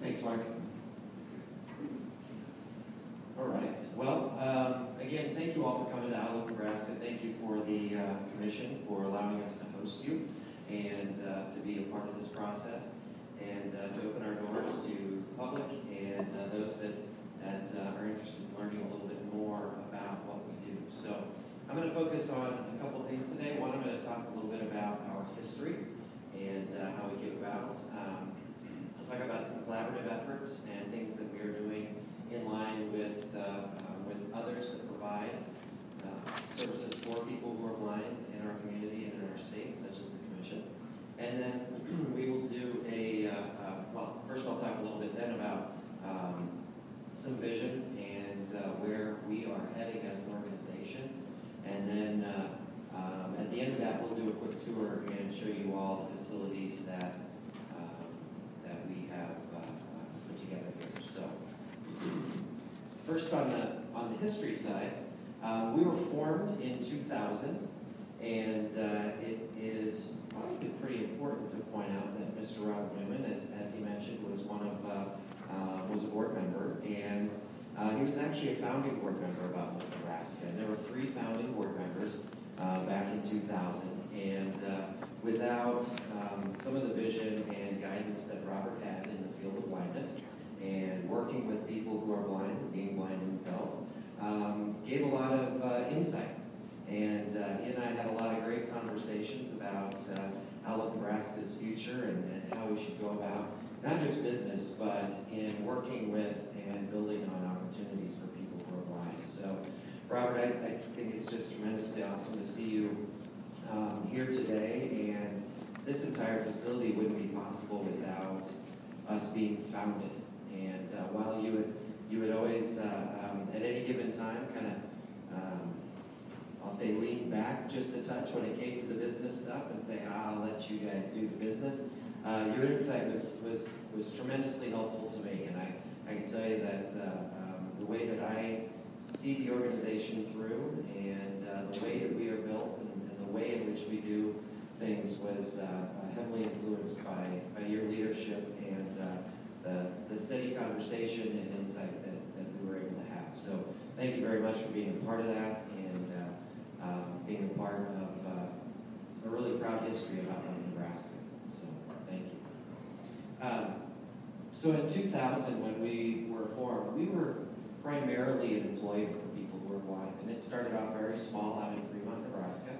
Thanks, Mark. All right. Well, again, thank you all for coming to Outlook, Nebraska. Thank you for the commission for allowing us to host you and to be a part of this process and to open our doors to the public and those that are interested in learning a little bit more about what we do. So I'm going to focus on a couple of things today. One, I'm going to talk a little bit about our history and how we came about. I'll talk about some collaborative efforts and things that we are doing in line with others that provide services for people who are blind in our community and in our state, such as the commission. And then we will do well, first I'll talk a little bit then about some vision and where we are heading as an organization. And then at the end of that, we'll do a quick tour and show you all the facilities that we have put together here. So first on the history side, we were formed in 2000, and it is probably pretty important to point out that Mr. Robert Newman, as he mentioned, was was a board member, and he was actually a founding board member of Outlook, Nebraska. And there were 3 founding board members back in 2000, and without some of the vision and guidance that Robert had in the field of blindness, and working with people who are blind, and being blind himself, gave a lot of insight. And he and I had a lot of great conversations about Outlook, Nebraska's future and how we should go about not just business, but in working with and building on opportunities for people who are blind. So, Robert, I think it's just tremendously awesome to see you here today, and this entire facility wouldn't be possible without us being founded. And while you would always, at any given time, kind of, I'll say lean back just a touch when it came to the business stuff and say, I'll let you guys do the business. Your insight was tremendously helpful to me, and I can tell you that the way that I see the organization through and the way that we are built and the way in which we do things was heavily influenced by your leadership and the steady conversation and insight that we were able to have. So thank you very much for being a part of that and being a part of a really proud history of Outlook, Nebraska. So thank you. So in 2000, when we were formed, we were primarily an employer for people who are blind. And it started off very small out in Fremont, Nebraska.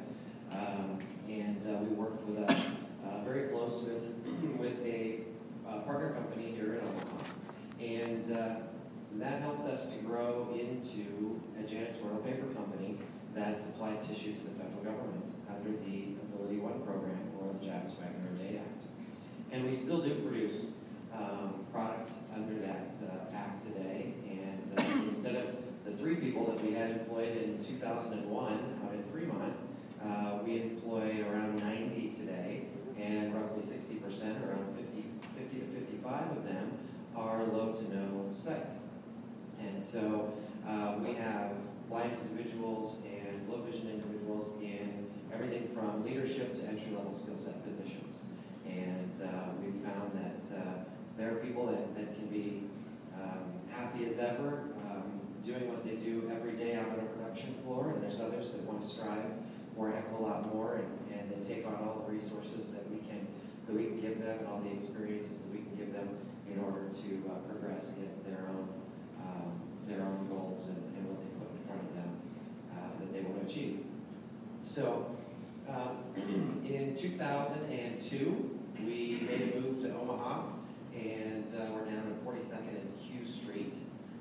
And we worked with very close with a partner company here in Omaha. And that helped us to grow into a janitorial paper company that supplied tissue to the federal government under the Ability One program or the Jobs Wagner Day Act. And we still do produce products under that act today. And instead of the 3 people that we had employed in 2001 out in Fremont, we employ around 90 today, and roughly 60%, around 50 to 55 of them, are low to no sight. And so we have blind individuals and low vision individuals in everything from leadership to entry-level skill set positions. And we've found that there are people that can be happy as ever doing what they do every day out on a production floor, and there's others that want to strive for a heck of a lot more, and they take on all the resources that we can give them and all the experiences that we can give them in order to progress against their own goals and what they put in front of them that they want to achieve. So in 2002, we made a move to Omaha, and we're down on 42nd and Q Street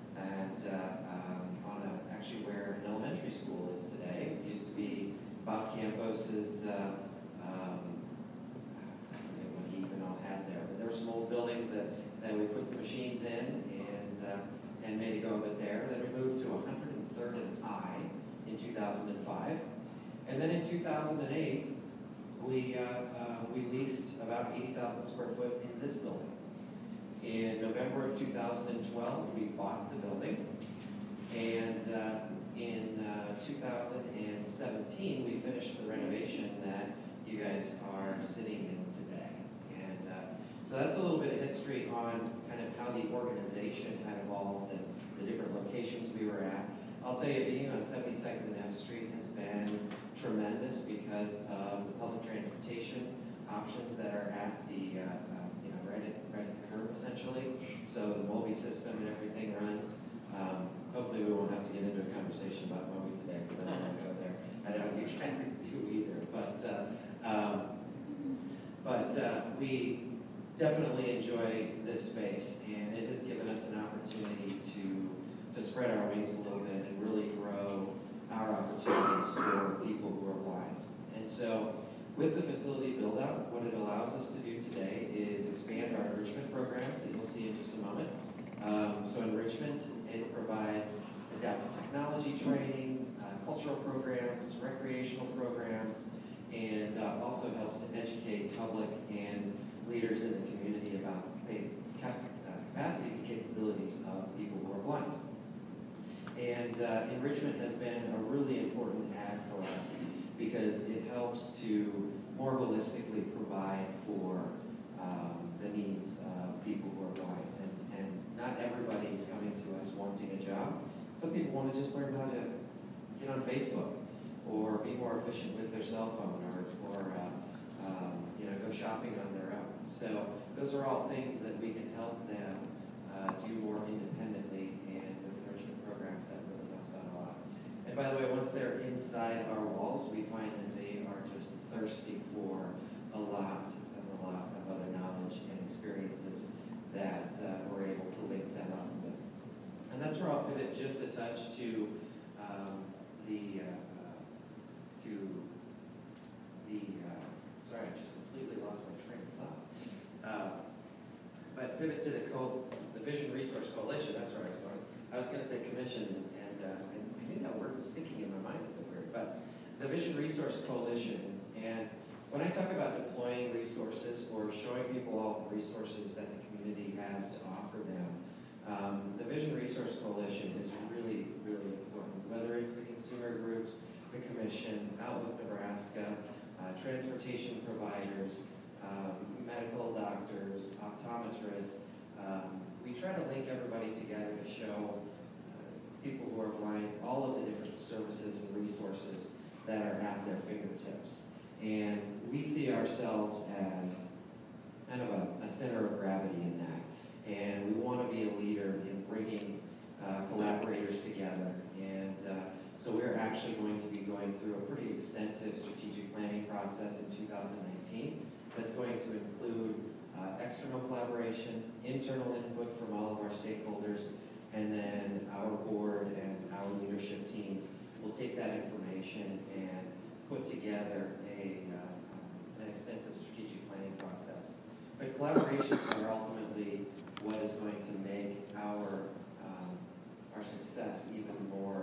actually where an elementary school is today. It used to be Bob Campos's, I forget what he even all had there, but there were some old buildings that we put some machines in and made a go of it there. Then we moved to 103rd and I in 2005. And then in 2008, we leased about 80,000 square foot in this building. In November of 2012, we bought the building. And in 2017, we finished the renovation that you guys are sitting in today. And So that's a little bit of history on kind of how the organization had evolved and the different locations we were at. I'll tell you, being on 72nd and F Street has been tremendous because of the public transportation options that are at the, right at the curb, essentially. So the MOBI system and everything runs. Hopefully we won't have to get into a conversation about MOBI today, because I don't want to go there. I don't know if you guys do either. But we definitely enjoy this space, and it has given us an opportunity to spread our wings a little bit and really grow our opportunities for people who are blind. And so with the facility build-out, what it allows us to do today is expand our enrichment programs that you'll see in just a moment. So enrichment, it provides adaptive technology training, cultural programs, recreational programs, and also helps to educate public and leaders in the community about the capacities and capabilities of people who are blind. And enrichment has been a really important add for us because it helps to more holistically provide for the needs of people who are blind. And not everybody is coming to us wanting a job. Some people want to just learn how to get on Facebook or be more efficient with their cell phone or go shopping on their own. So those are all things that we can help them do more independently, and with enrichment programs that really helps out a lot. And by the way, once they're inside our walls, we find that they are just thirsty for a lot of other knowledge and experiences that we're able to link them up with. And that's where I'll pivot just a touch to sorry, I just completely lost my train of thought. But pivot to the Vision Resource Coalition. That's where I was going. I was going to say commission, and I knew that word was sticking in my mind a bit weird. But the Vision Resource Coalition, and when I talk about deploying resources or showing people all the resources that the community has to offer them, the Vision Resource Coalition is really, really important. Whether it's the consumer groups, the commission, Outlook Nebraska, transportation providers, medical doctors, optometrists. We try to link everybody together to show people who are blind all of the different services and resources that are at their fingertips. And we see ourselves as kind of a center of gravity in that. And we want to be a leader in bringing collaborators together. And so we're actually going to be going through a pretty extensive strategic planning process in 2019 that's going to include external collaboration, internal input from all of our stakeholders, and then our board and our leadership teams will take that information and put together an extensive strategic planning process. But collaborations are ultimately what is going to make our success even more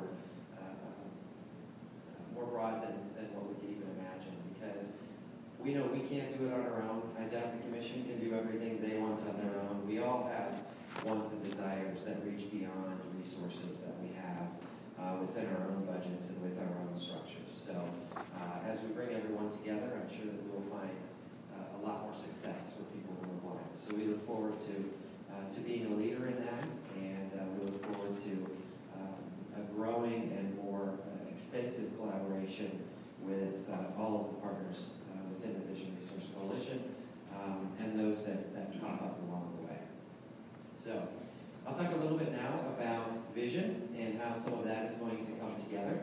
broad than what we could even imagine, because we know we can't do it on our own. I doubt the commission can do everything they want on their own. We all have wants and desires that reach beyond resources that we have within our own budgets and with our own structures. So as we bring everyone together, I'm sure that we will find a lot more success for people who are blind. So we look forward to being a leader in that, and we look forward to a growing and more extensive collaboration with all of the partners within the Vision Resource Coalition and those that pop up along the way. So I'll talk a little bit now about vision and how some of that is going to come together.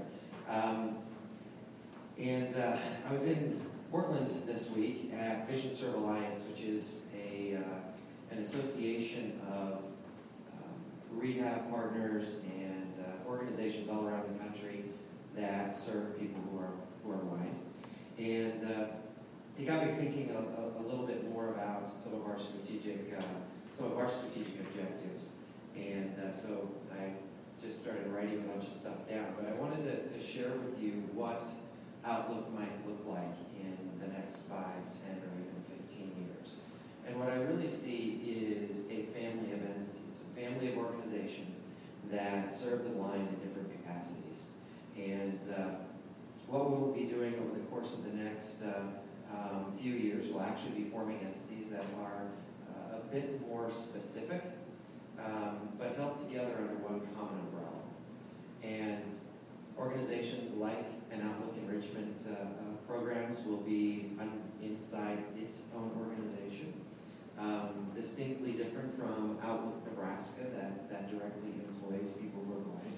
I was in Portland this week at Vision Serve Alliance, which is an association of rehab partners and organizations all around the country that serve people who are blind. And it got me thinking a little bit more about some of our strategic objectives. And so I just started writing a bunch of stuff down. But I wanted to share with you what Outlook might look like in the next 5, 10, or even 15 years. And what I really see is a family of entities, a family of organizations that serve the blind in different capacities. And what we will be doing over the course of the next few years will actually be forming entities that are a bit more specific, but held together under one common umbrella. And organizations like an Outlook Enrichment programs will be inside its own organization. Distinctly different from Outlook Nebraska that directly employs people who are blind,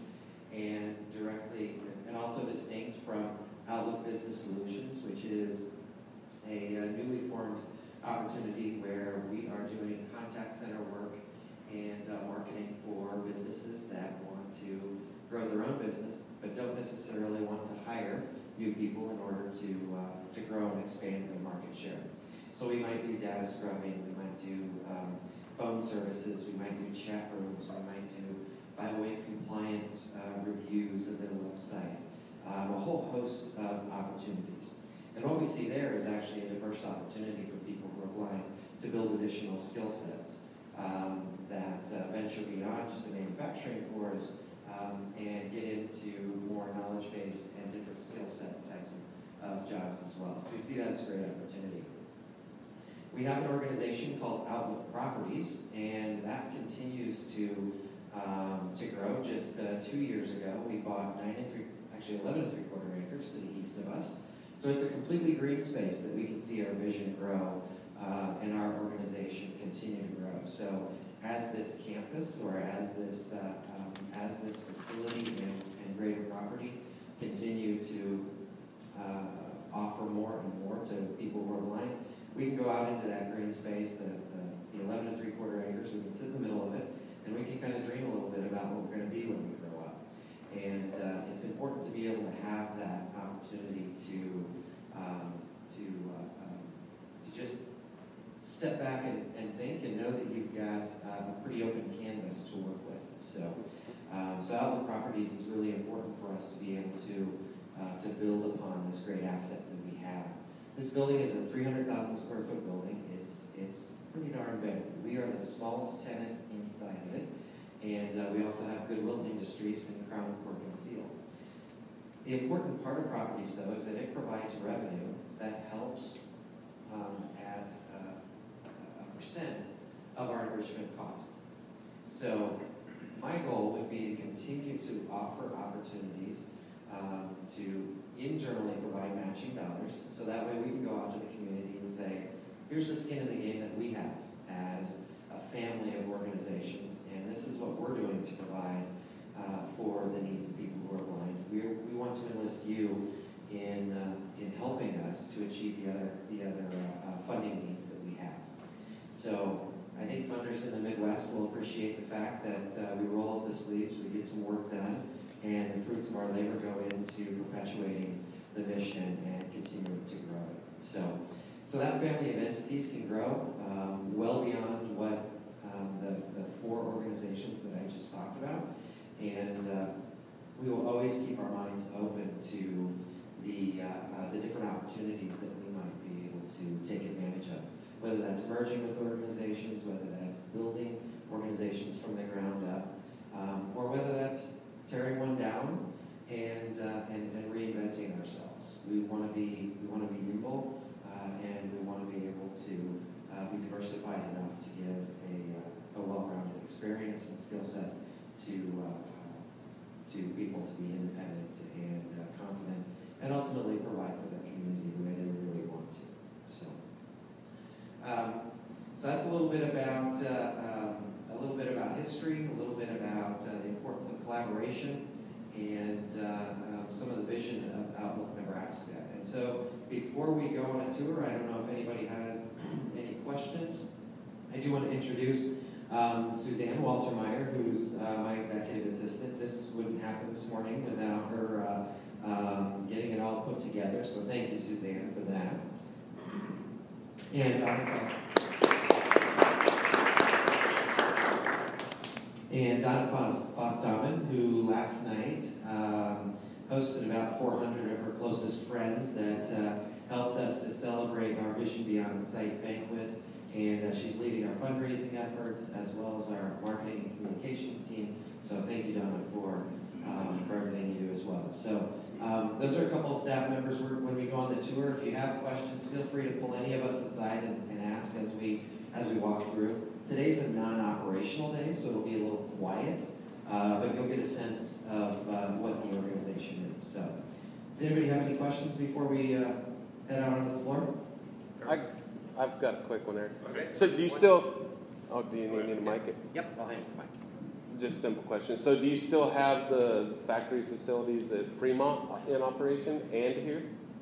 and also distinct from Outlook Business Solutions, which is a newly formed opportunity where we are doing contact center work and marketing for businesses that want to grow their own business, but don't necessarily want to hire new people in order to grow and expand their market share. So we might do data scrubbing, we might do phone services, we might do chat rooms, we might do 508 compliance reviews of their website, a whole host of opportunities. And what we see there is actually a diverse opportunity for people who are blind to build additional skill sets that venture beyond just the manufacturing floors and get into more knowledge-based and different skill set types of jobs as well. So we see that as a great opportunity. We have an organization called Outlook Properties, and that continues to grow. Just 2 years ago, we bought 11 3/4 acres to the east of us. So it's a completely green space that we can see our vision grow and our organization continue to grow. So as this campus or as this facility and greater property continue to offer more and more to people who are blind, we can go out into that green space, the 11 3/4 acres, we can sit in the middle of it, and we can kind of dream a little bit about what we're going to be when we grow up. And it's important to be able to have that opportunity to just step back and think and know that you've got a pretty open canvas to work with. So Outlook Properties is really important for us to be able to build upon this great asset that we have. This building is a 300,000 square foot building. It's pretty darn big. We are the smallest tenant inside of it, and we also have Goodwill Industries and Crown Cork and Seal. The important part of Properties, though, is that it provides revenue that helps at a percent of our enrichment cost. So my goal would be to continue to offer opportunities to internally provide matching dollars, so that way we can go out to the community and say, here's the skin in the game that we have as a family of organizations, and this is what we're doing to provide for the needs of people who are blind. We want to enlist you in helping us to achieve the other funding needs that we have. So I think funders in the Midwest will appreciate the fact that we roll up the sleeves, we get some work done, and the fruits of our labor go into perpetuating the mission and continuing to grow it. So that family of entities can grow well beyond what the 4 organizations that I just talked about, and we will always keep our minds open to the different opportunities that we might be able to take advantage of, whether that's merging with organizations, whether that's building organizations from the ground up, or whether that's tearing one down and reinventing ourselves. We want to be nimble, and we want to be able to be diversified enough to give a well-rounded experience and skill set to people to be independent and confident, and ultimately provide for their community the way they really want to. So that's a little bit about history, a little bit about the importance of collaboration, and some of the vision of Outlook Nebraska. And so before we go on a tour, I don't know if anybody has any questions. I do want to introduce Suzanne Waltermeyer, who's my executive assistant. This wouldn't happen this morning without her getting it all put together, so thank you, Suzanne, for that. And Donna Fostaman, who last night hosted about 400 of her closest friends that helped us to celebrate our Vision Beyond site banquet. And she's leading our fundraising efforts as well as our marketing and communications team. So thank you, Donna, for everything you do as well. So those are a couple of staff members. When we go on the tour, if you have questions, feel free to pull any of us aside and ask as we as we walk through. Today's a non-operational day, so it'll be a little quiet, but you'll get a sense of what the organization is. So, does anybody have any questions before we head out onto the floor? I've got a quick one there. Okay. So do you still, do you need me to mic it? Yep, I'll hand you the mic. Just a simple question. So do you still have the factory facilities at Fremont in operation and here?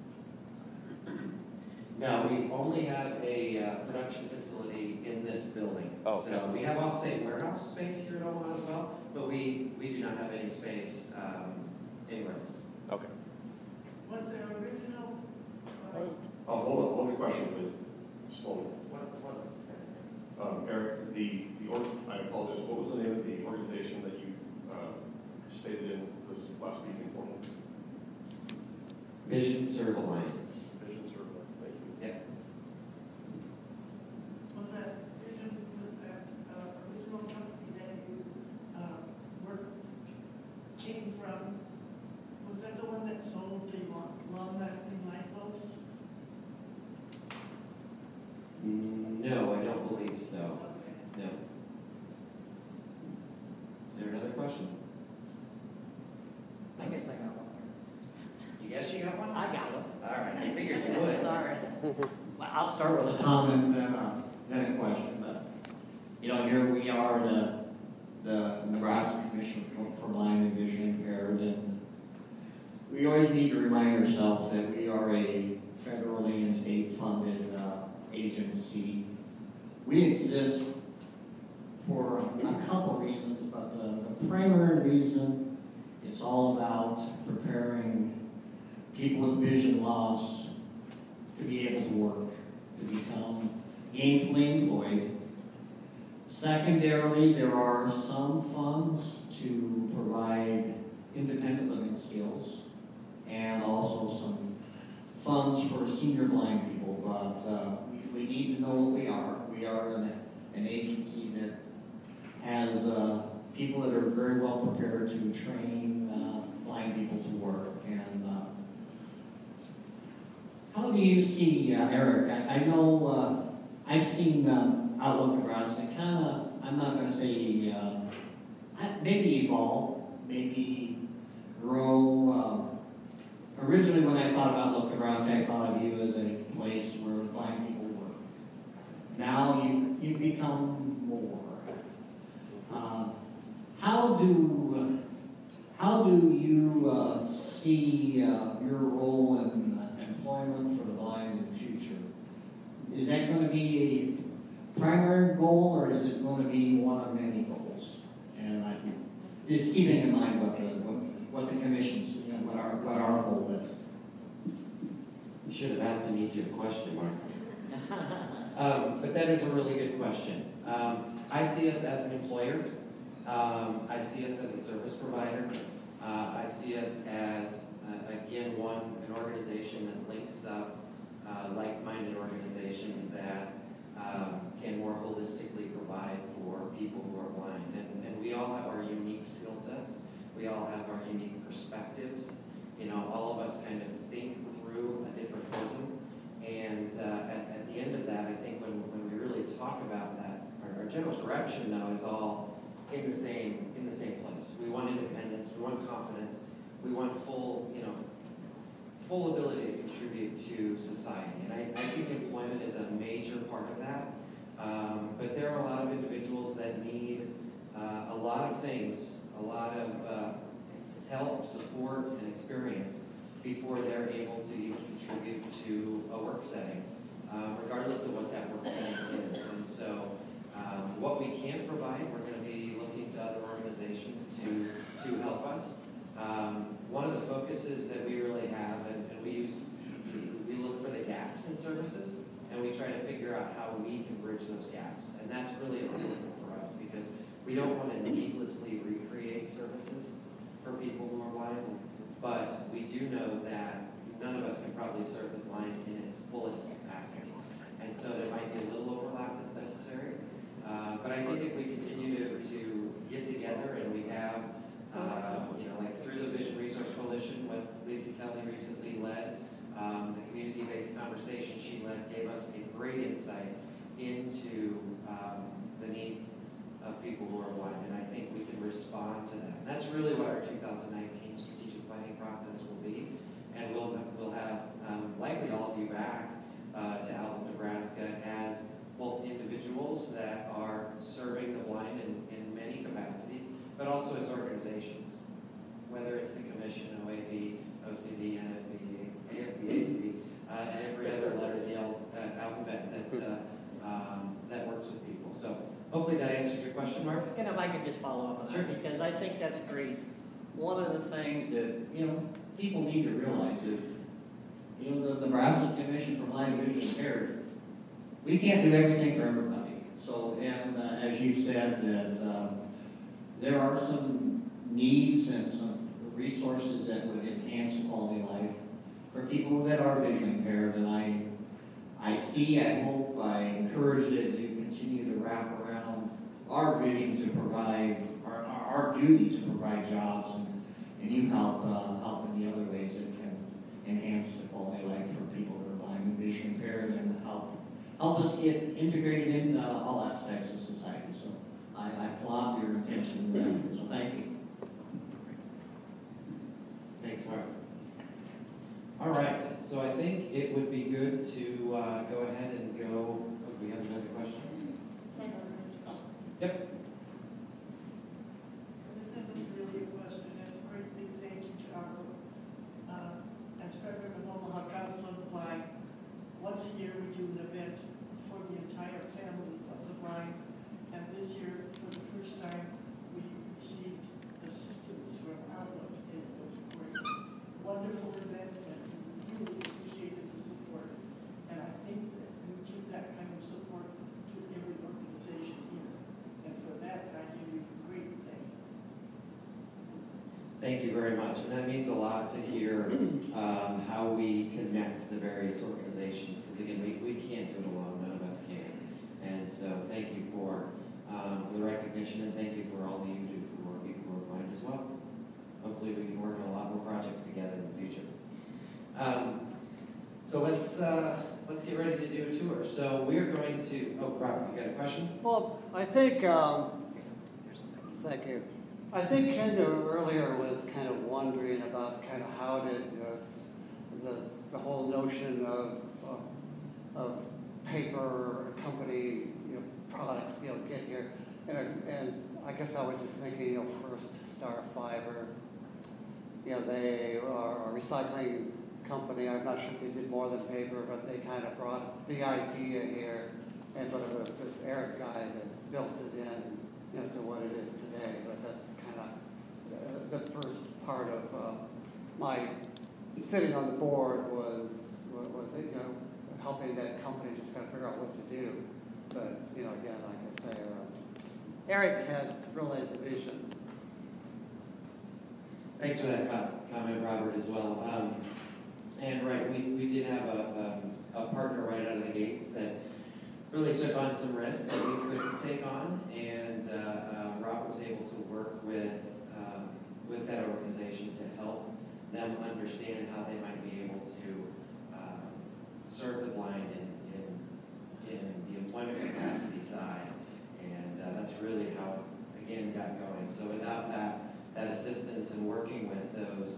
No, we only have a production facility in this building. Oh. So we have off-site warehouse space here at Omaha as well, but we do not have any space anywhere else. Okay. Was there original? Oh, hold your question, please. Slowly. Eric, I apologize. What was the name of the organization that you stated in this last week in Portland? Vision Serve Alliance. Vision Service. Thank you. Yep. Was that Vision, was that original company that you came from, was that the one that sold the long-lasting light bulbs? No, I don't believe so. Okay. No. Is there another question? I guess I got one. You guess you got one? I got one. All right, I figured you would. Sorry. Well, I'll start with a comment then a question. But here we are, the Nebraska Commission for Blind and Vision Impaired, and we always need to remind ourselves that we are a federally and state-funded agency. We exist for a couple reasons, but the primary reason, it's all about preparing people with vision loss to be able to work, to become gainfully employed. Secondarily, there are some funds to provide independent living skills and also some funds for senior blind people, but we need to know what we are. We are an agency that has people that are very well prepared to train blind people to work. And how do you see, Eric? I know I've seen Outlook Nebraska kind of, I'm not going to say, maybe evolve, maybe grow. Originally, when I thought about Outlook Nebraska, I thought of you as a place where blind people work. Now you've become more. How do you see your role in employment for the blind in the future? Is that going to be a primary goal, or is it going to be one of many goals? And just keeping in mind what the commission's, what our goal is. You should have asked an easier question, Mark. But that is a really good question. I see us as an employer. I see us as a service provider. I see us as, again, an organization that links up like-minded organizations that can more holistically provide for people who are blind. And we all have our unique skill sets. We all have our unique perspectives. All of us kind of think through a different prism. And at the end of that, I think when we really talk about that, our general direction, though, is all in the same place. We want independence. We want confidence. We want full ability to contribute to society. And I think employment is a major part of that. But there are a lot of individuals that need a lot of things, a lot of help, support, and experience before they're able to even contribute to a work setting, regardless of what that work setting is. And so what we can provide, we're going to be looking to other organizations to help us. One of the focuses that we really have, and we look for the gaps in services, and we try to figure out how we can bridge those gaps. And that's really important for us because we don't want to needlessly recreate services for people who are blind, but we do know that none of us can probably serve the blind in its fullest capacity. And so there might be a little overlap that's necessary. But I think if we continue to get together and we have, like through the Vision Resource Coalition, what Lisa Kelly recently led, the community-based conversation she led gave us a great insight into the needs of people who are blind, and I think we can respond to that. And that's really what our 2019 strategic planning process will be, and we'll have likely all of you back to Alvin, Nebraska as both individuals that are serving the blind in many capacities, but also as organizations, whether it's the Commission, OAB, OCD, NFB, AFB, ACB, and every other letter of the alphabet that works with people. So hopefully that answered your question, Mark. And if I could just follow up on that, Sure. because I think that's great. One of the things that, people need to realize is, the Nebraska Commission for Blind and Vision Impaired, we can't do everything for everybody. So, and as you said, that there are some needs and some resources that would enhance the quality of life for people that are vision impaired, and I hope, I encourage that you continue to wrap around our vision to provide, our duty to provide jobs, and you help in the other ways that can enhance the quality of life for people that are blind and vision impaired, and help us get integrated in all aspects of society. So I applaud your intention there, so thank you. Thanks, Mark. All right, so I think it would be good to go ahead and go. Oh, we have another question? Yep. This isn't really a question, it's a great big thank you to our, as president of Omaha Council of the Blind, once a year we do an event for the entire families of the blind, and this year, for the first time, we received assistance from Outlook, and it was a great, wonderful event, and we really appreciated the support, and I think that we give that kind of support to every organization here, and for that, I give you great thanks. Thank you very much, and that means a lot to hear how we connect the various organizations, because again, we can't do it alone, none of us can. And so thank you for the recognition, and thank you for all that you do for people who are blind as well. Hopefully we can work on a lot more projects together in the future. So let's get ready to do a tour. So we're going to, oh, Robert, you got a question? Well, I think, thank you. I think Kendra earlier was kind of wondering about kind of how did the whole notion of paper company products get here, and I guess I was just thinking first Star Fiber, they are a recycling company. I'm not sure if they did more than paper, but they kind of brought the idea here, but it was this Eric guy that built it in to what it is today. But that's kind of the first part of my sitting on the board was helping that company just kind of figure out what to do. But again, like I say, Eric had really the vision. Thanks for that comment, Robert, as well. And right, we did have a partner right out of the gates that really took on some risk that we couldn't take on, and Robert was able to work with that organization to help them understand how they might be able to serve the blind in the employment capacity side, and that's really how it, again, got going. So without that assistance and working with those,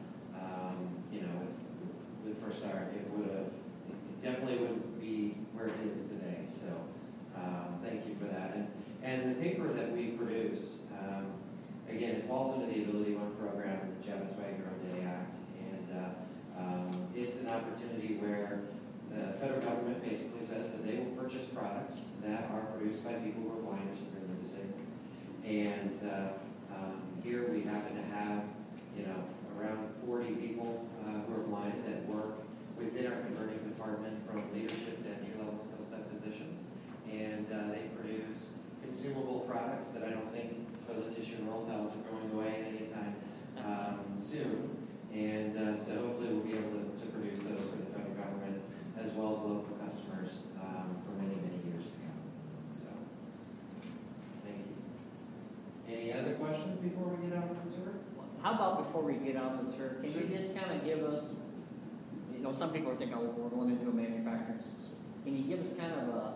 with First Star, it definitely wouldn't be where it is today. So thank you for that. And the paper that we produce, again, it falls under the Ability One program in the Javits Wagner O'Day Act, and it's an opportunity where the federal government basically says that they will purchase products that are produced by people who are blind or severely disabled. And here we happen to have, around 40 people who are blind that work within our converting department, from leadership to entry-level skill set positions. And they produce consumable products that I don't think toilet tissue and roll towels are going away anytime soon. And so hopefully we'll be able to produce those for the federal government as well as local customers for many, many years to come. So, thank you. Any other questions before we get out on the tour? How about before we get on the tour, can you just kind of give us, some people are thinking, oh, we're going into a manufacturing. Can you give us kind of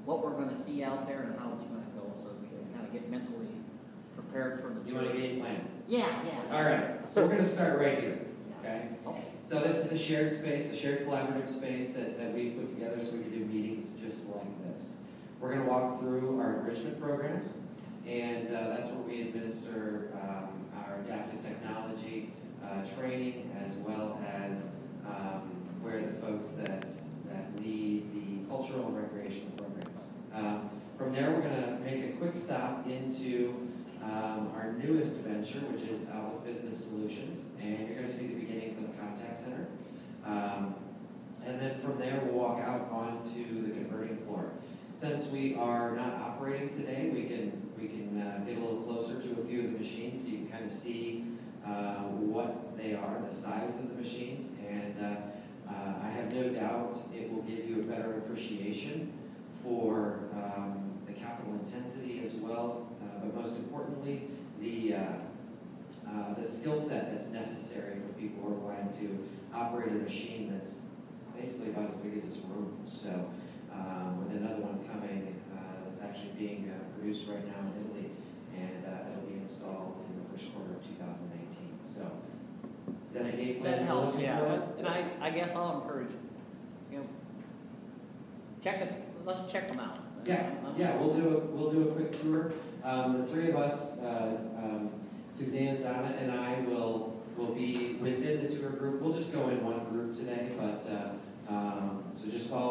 what we're gonna see out there and how it's gonna go, so we can kind of get mentally prepared for the You want a tour. game plan? Yeah, yeah. All right, so we're gonna start right here, okay? Okay. So this is a shared space, a shared collaborative space that we put together so we can do meetings just like this. We're gonna walk through our enrichment programs, and that's where we administer our adaptive technology training, as well as where the folks that lead the cultural and recreational programs. From there, we're gonna make a quick stop into our newest venture, which is Outlook Business Solutions, and you're going to see the beginnings of a contact center. And then from there, we'll walk out onto the converting floor. Since we are not operating today, we can get a little closer to a few of the machines so you can kind of see what they are, the size of the machines, and I have no doubt it will give you a better appreciation for the capital intensity as well, but most importantly, the skill set that's necessary for people who are going to operate a machine that's basically about as big as this room. So with another one coming that's actually being produced right now in Italy, and it'll be installed in the first quarter of 2018. So is that a game plan That you're helps, looking yeah. for? And I guess I'll encourage you know, let's check them out. Yeah, we'll do a quick tour. The three of us, Suzanne, Donna, and I will be within the tour group. We'll just go in one group today, but so just follow